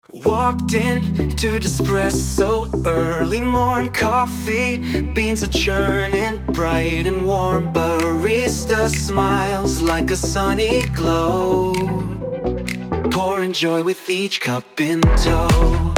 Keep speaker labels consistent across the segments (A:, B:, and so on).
A: Walked in to Espresso, early morning coffee. Beans are churning, bright and warm. Barista smiles like a sunny glow, pouring joy with each cup in tow.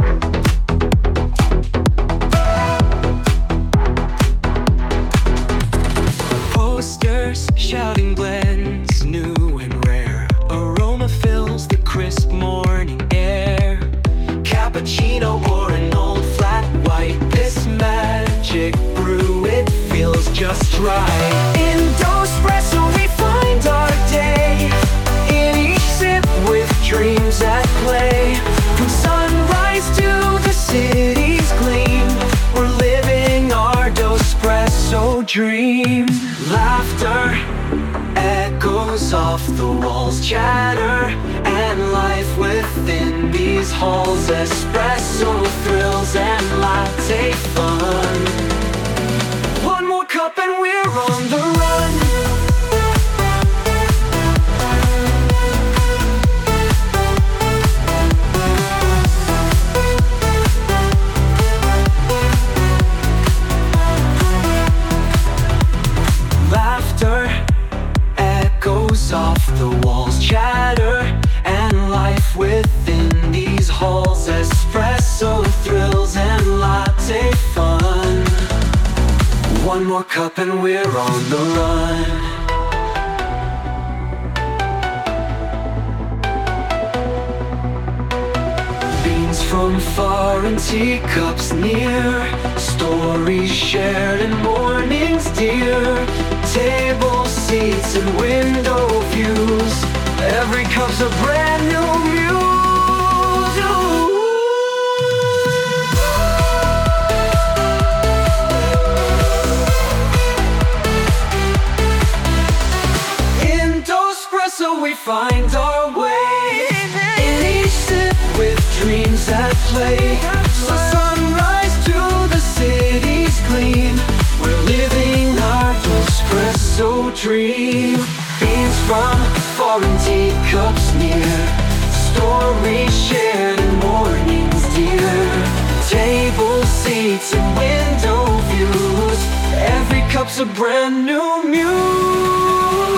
A: Posters shouting blends, new and rare. Aroma fills the crisp morning air. Cappuccino or an old flat white, this magic brew, it feels just right. In Espresso we find our day, in each sip with dreams at play. From sunrise to the city's gleam, we're living our Espresso dream. Laughter echoes off the walls, chatter and life within these halls. Espresso thrills and latte fun. One more cup and we're on the run. Laughter echoes off the walls, chatter and life within these halls. Espresso thrills and latte fun. One more cup and we're on the run. Beans from far and teacups near, stories shared and mornings dear. Table seats and window views, every cup's a brand new muse. In Espresso we find our way, in each sip with dreams at play. From sunrise to the city's gleam, we're living our Espresso dream. Beans from foreign teacups near, stories shared and mornings dear. Table seats and window views, every cup's a brand new muse.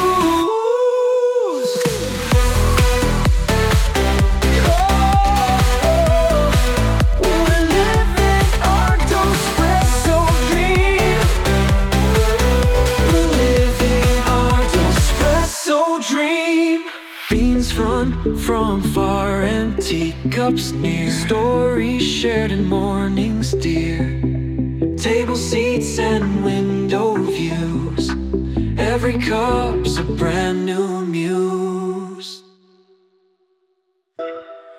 A: We're living our Espresso dream. We're living our Espresso dream. Beans from far and teacups near, stories shared and mornings dear. Table seats and window views, every cup's a brand new muse.